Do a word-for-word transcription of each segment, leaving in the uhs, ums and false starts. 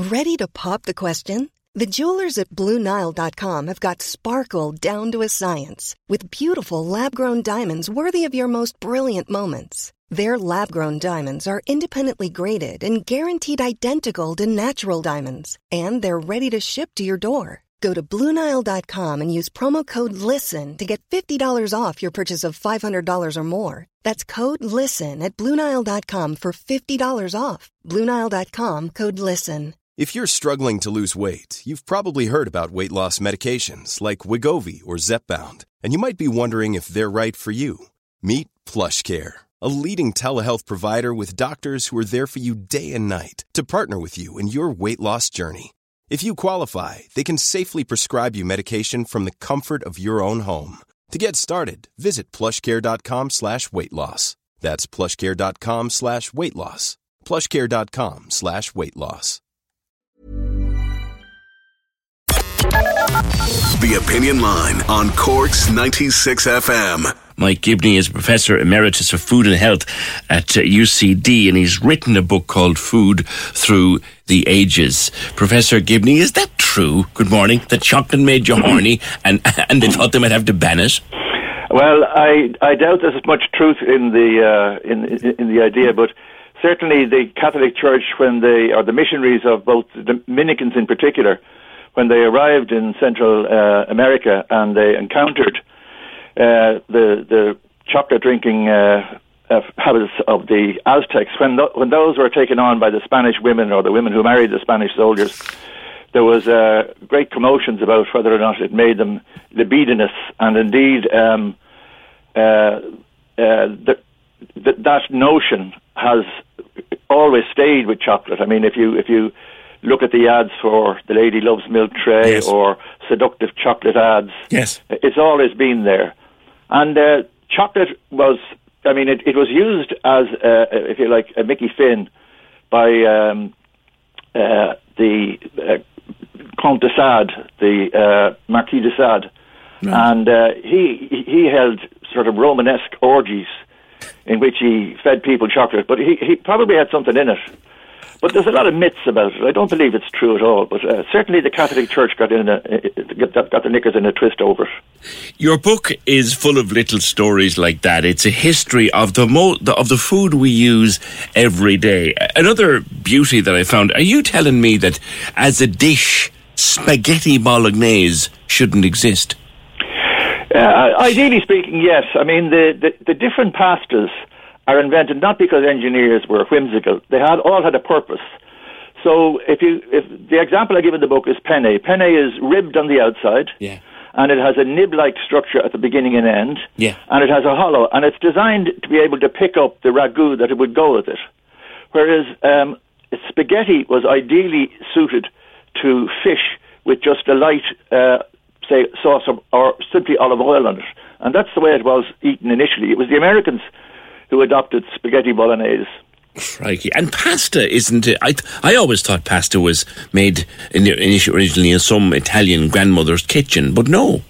Ready to pop the question? The jewelers at Blue Nile dot com have got sparkle down to a science with beautiful lab-grown diamonds worthy of your most brilliant moments. Their lab-grown diamonds are independently graded and guaranteed identical to natural diamonds, and they're ready to ship to your door. Go to Blue Nile dot com and use promo code LISTEN to get fifty dollars off your purchase of five hundred dollars or more. That's code LISTEN at Blue Nile dot com for fifty dollars off. Blue Nile dot com, code LISTEN. If you're struggling to lose weight, you've probably heard about weight loss medications like Wegovy or Zepbound, and you might be wondering if they're right for you. Meet PlushCare, a leading telehealth provider with doctors who are there for you day and night to partner with you in your weight loss journey. If you qualify, they can safely prescribe you medication from the comfort of your own home. To get started, visit plushcare.com slash weight loss. That's plushcare.com slash weight loss. plushcare.com slash weight loss. The Opinion Line on Cork's ninety-six F M. Mike Gibney is Professor Emeritus of Food and Health at uh, U C D, and he's written a book called Food Through the Ages. Professor Gibney, is that true, good morning, that chocolate made you horny and and they thought they might have to ban it? Well, I I doubt there's much truth in the uh, in, in in the idea, but certainly the Catholic Church, when they, or the missionaries of both the Dominicans in particular, when they arrived in Central uh, America and they encountered uh, the the chocolate drinking uh, uh, habits of the Aztecs, when th- when those were taken on by the Spanish women or the women who married the Spanish soldiers, there was uh, great commotions about whether or not it made them libidinous, and indeed um, uh, uh, the, the, that notion has always stayed with chocolate. I mean, if you if you look at the ads for the Lady Loves Milk Tray, yes, or seductive chocolate ads, yes, it's always been there. And uh, chocolate was, I mean, it, it was used as, uh, if you like, a Mickey Finn by um, uh, the uh, Comte de Sade, the uh, Marquis de Sade, no. and uh, he he held sort of Romanesque orgies in which he fed people chocolate, but he, he probably had something in it. But there's a lot of myths about it. I don't believe it's true at all. But uh, certainly the Catholic Church got in a, got, got the knickers in a twist over it. Your book is full of little stories like that. It's a history of the mo- of the food we use every day. Another beauty that I found, are you telling me that as a dish, spaghetti bolognese shouldn't exist? Uh, ideally speaking, yes. I mean, the, the, the different pastas are invented not because engineers were whimsical. They had all had a purpose. So if you, if the example I give in the book is penne. Penne is ribbed on the outside, yeah, and it has a nib-like structure at the beginning and end, yeah, and it has a hollow, and it's designed to be able to pick up the ragu that it would go with it. Whereas um, spaghetti was ideally suited to fish with just a light, uh, say, sauce or, or simply olive oil on it. And that's the way it was eaten initially. It was the Americans who adopted spaghetti bolognese. Crikey. And pasta, isn't it? I I always thought pasta was made in, initially originally in some Italian grandmother's kitchen, but no.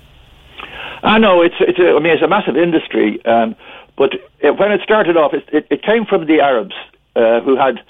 I know, it's, it's a, I mean, it's a massive industry, um, but it, when it started off, it, it, it came from the Arabs uh, who had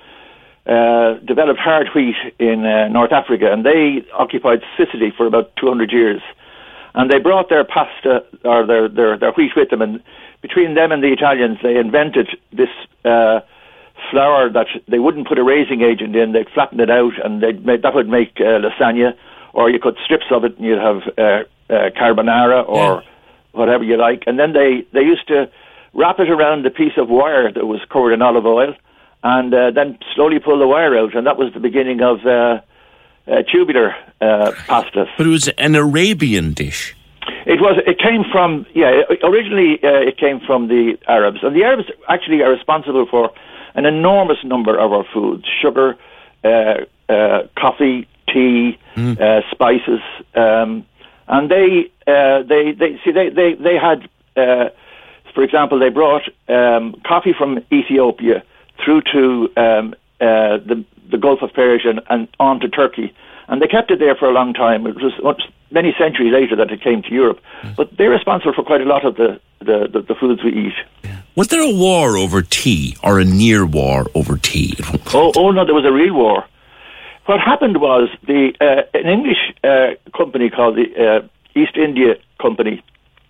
uh, developed hard wheat in uh, North Africa, and they occupied Sicily for about two hundred years. And they brought their pasta, or their, their, their wheat with them, and between them and the Italians, they invented this uh, flour that they wouldn't put a raising agent in. They'd flatten it out, and they'd make, that would make uh, lasagna, or you cut strips of it, and you'd have uh, uh, carbonara, or yeah, whatever you like. And then they, they used to wrap it around a piece of wire that was covered in olive oil, and uh, then slowly pull the wire out, and that was the beginning of uh, uh, tubular uh, pastas. But it was an Arabian dish. It was. It came from, yeah, originally uh, it came from the Arabs. And the Arabs actually are responsible for an enormous number of our foods: sugar, uh, uh, coffee, tea, mm. uh, spices. Um, and they, uh, they, they, see, they, they, they had, uh, for example, they brought um, coffee from Ethiopia through to um, uh, the, the Gulf of Persia and, and on to Turkey. And they kept it there for a long time. It was much, many centuries later that it came to Europe. Yes. But they're responsible for quite a lot of the, the, the, the foods we eat. Yeah. Was there a war over tea, or a near war over tea? Oh, oh no, there was a real war. what happened was the uh, an English uh, company called the uh, East India Company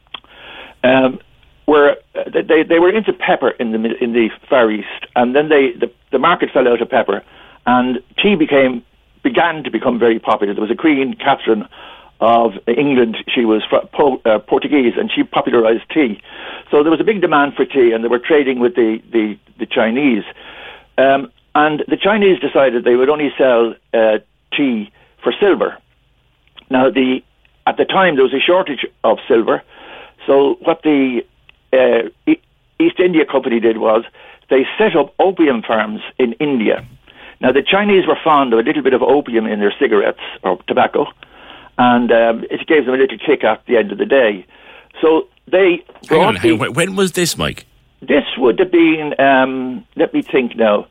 um, were uh, they they were into pepper in the in the Far East, and then they the, the market fell out of pepper, and tea became began to become very popular. There was a Queen Catherine of England. She was po- uh, Portuguese, and she popularized tea. So there was a big demand for tea, and they were trading with the the, the Chinese. Um, and the Chinese decided they would only sell uh, tea for silver. Now, the at the time there was a shortage of silver. So what the uh, e- East India Company did was they set up opium farms in India. Now, the Chinese were fond of a little bit of opium in their cigarettes or tobacco, and um, it gave them a little kick at the end of the day. So they hang on, hang the, on. When was this, Mike? This would have been, um, let me think now,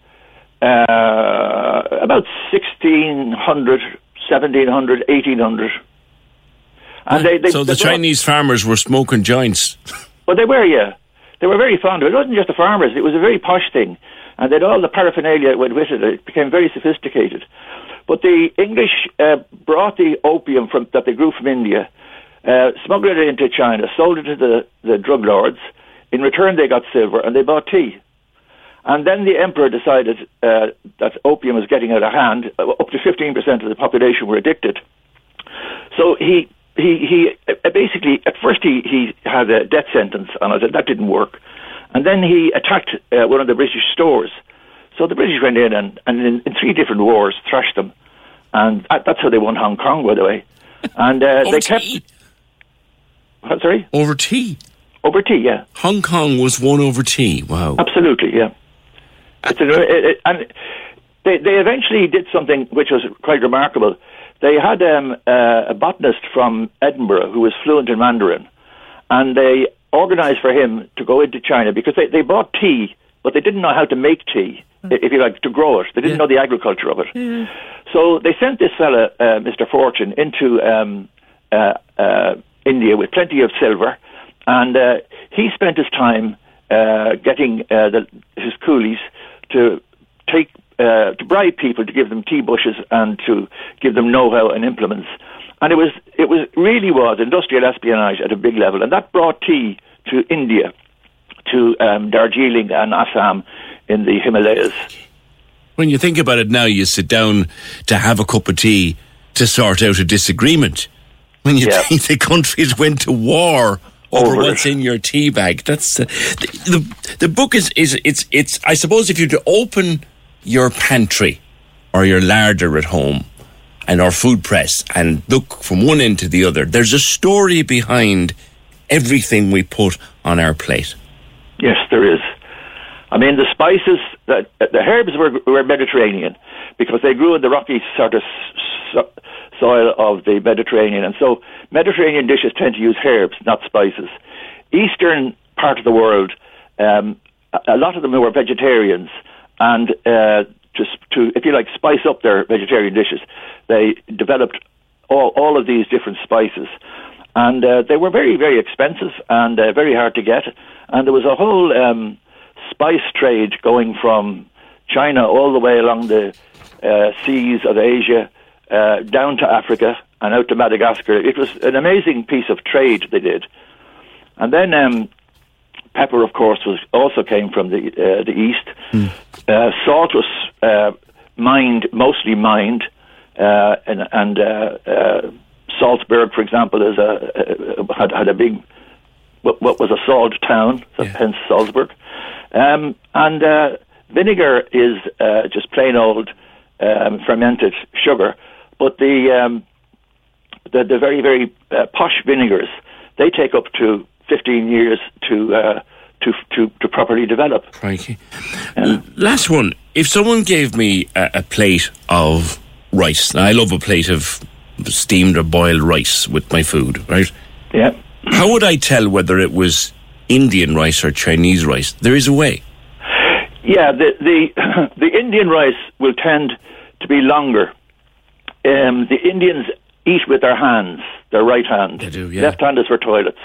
uh, about sixteen hundred, seventeen hundred, eighteen hundred. And they, they, so they the brought, Chinese farmers were smoking joints. Well, they were, yeah. They were very fond of it. It wasn't just the farmers. It was a very posh thing. And then all the paraphernalia that went with it. It became very sophisticated. But the English uh, brought the opium from that they grew from India, uh, smuggled it into China, sold it to the, the drug lords. In return, they got silver, and they bought tea. And then the emperor decided uh, that opium was getting out of hand. Up to fifteen percent of the population were addicted. So he he he uh, basically, at first he, he had a death sentence on it, and that didn't work. And then he attacked uh, one of the British stores. So the British went in and, and in, in three different wars thrashed them. And that, that's how they won Hong Kong, by the way. And uh, they kept... Tea. What, sorry? Over tea? Over tea, yeah. Hong Kong was won over tea, wow. Absolutely, yeah. It's a, it, it, and they, they eventually did something which was quite remarkable. They had um, uh, a botanist from Edinburgh who was fluent in Mandarin, and they organised for him to go into China because they, they bought tea, but they didn't know how to make tea, mm. if you like, to grow it. They didn't yeah. know the agriculture of it. Mm. So they sent this fella, uh, Mister Fortune, into um, uh, uh, India with plenty of silver, and uh, he spent his time uh, getting uh, the, his coolies to take uh, to bribe people to give them tea bushes and to give them know-how and implements. And it was it was really was industrial espionage at a big level, and that brought tea to India, to um, Darjeeling and Assam in the Himalayas. When you think about it now, you sit down to have a cup of tea to sort out a disagreement. When you yeah. think the countries went to war over, over what's in your tea bag, that's uh, the, the the book is is it's it's. I suppose if you to open your pantry or your larder at home and our food press and look from one end to the other, there's a story behind everything we put on our plate. Yes, there is. I mean, the spices, that the herbs were, were Mediterranean because they grew in the rocky sort of so, soil of the Mediterranean. And so Mediterranean dishes tend to use herbs, not spices. Eastern part of the world, um, a lot of them were vegetarians. And uh, just to, if you like, spice up their vegetarian dishes, they developed all, all of these different spices. And uh, they were very, very expensive and uh, very hard to get. And there was a whole um, spice trade going from China all the way along the uh, seas of Asia, uh, down to Africa and out to Madagascar. It was an amazing piece of trade they did. And then um, pepper, of course, was also came from the uh, the east. Mm. Uh, salt was uh, mined, mostly mined, uh, and, and uh, uh, Salzburg, for example, is a, uh, had, had a big, what, what was a salt town, so yeah. hence Salzburg. Um, and uh, vinegar is uh, just plain old um, fermented sugar, but the um, the, the very, very uh, posh vinegars, they take up to fifteen years to uh, to, to to properly develop. Crikey. Um, Last one. If someone gave me a, a plate of rice, I love a plate of steamed or boiled rice with my food, right? Yeah. How would I tell whether it was Indian rice or Chinese rice? There is a way. Yeah, the the, the Indian rice will tend to be longer. Um, the Indians eat with their hands, their right hand. They do, yeah. Left hand is for toilets.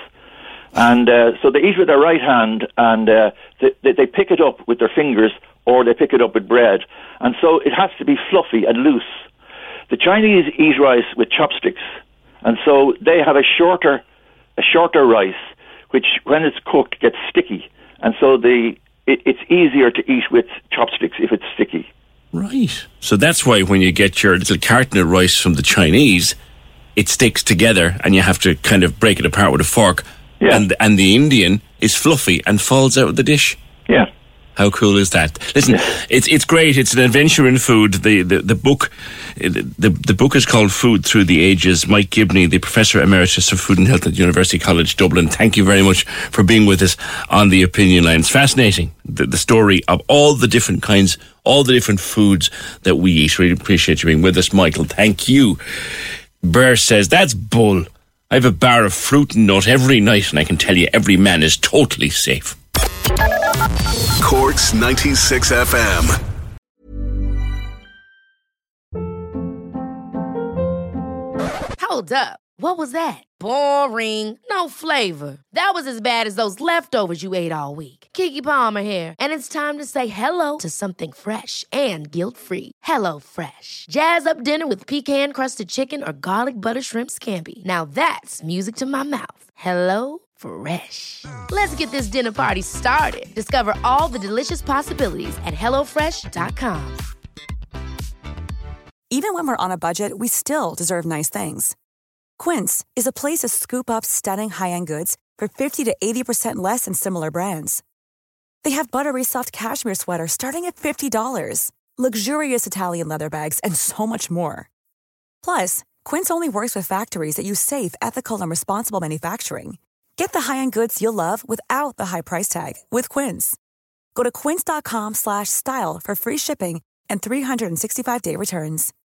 And uh, so they eat with their right hand, and uh, they, they, they pick it up with their fingers, or they pick it up with bread. And so it has to be fluffy and loose. Chinese eat rice with chopsticks, and so they have a shorter, a shorter rice, which when it's cooked gets sticky, and so the it, it's easier to eat with chopsticks if it's sticky. Right. So that's why when you get your little carton of rice from the Chinese, it sticks together and you have to kind of break it apart with a fork. Yeah. And and the Indian is fluffy and falls out of the dish. Yeah. How cool is that? Listen, it's it's great. It's an adventure in food. The the, the book the the book is called Food Through the Ages. Mike Gibney, the Professor Emeritus of Food and Health at University College Dublin. Thank you very much for being with us on the Opinion Line. It's fascinating, the, the story of all the different kinds, all the different foods that we eat. Really appreciate you being with us, Michael. Thank you. Burr says, that's bull. I have a bar of fruit and nut every night, and I can tell you every man is totally safe. Cork's ninety-six F M. Hold up. What was that? Boring. No flavor. That was as bad as those leftovers you ate all week. Keke Palmer here. And it's time to say hello to something fresh and guilt-free. Hello Fresh. Jazz up dinner with pecan-crusted chicken or garlic butter shrimp scampi. Now that's music to my mouth. Hello Fresh. Let's get this dinner party started. Discover all the delicious possibilities at hello fresh dot com. Even when we're on a budget, we still deserve nice things. Quince is a place to scoop up stunning high-end goods for fifty to eighty percent less than similar brands. They have buttery soft cashmere sweaters starting at fifty dollars, luxurious Italian leather bags, and so much more. Plus, Quince only works with factories that use safe, ethical, and responsible manufacturing. Get the high-end goods you'll love without the high price tag with Quince. Go to quince dot com slash style for free shipping and three sixty-five day returns.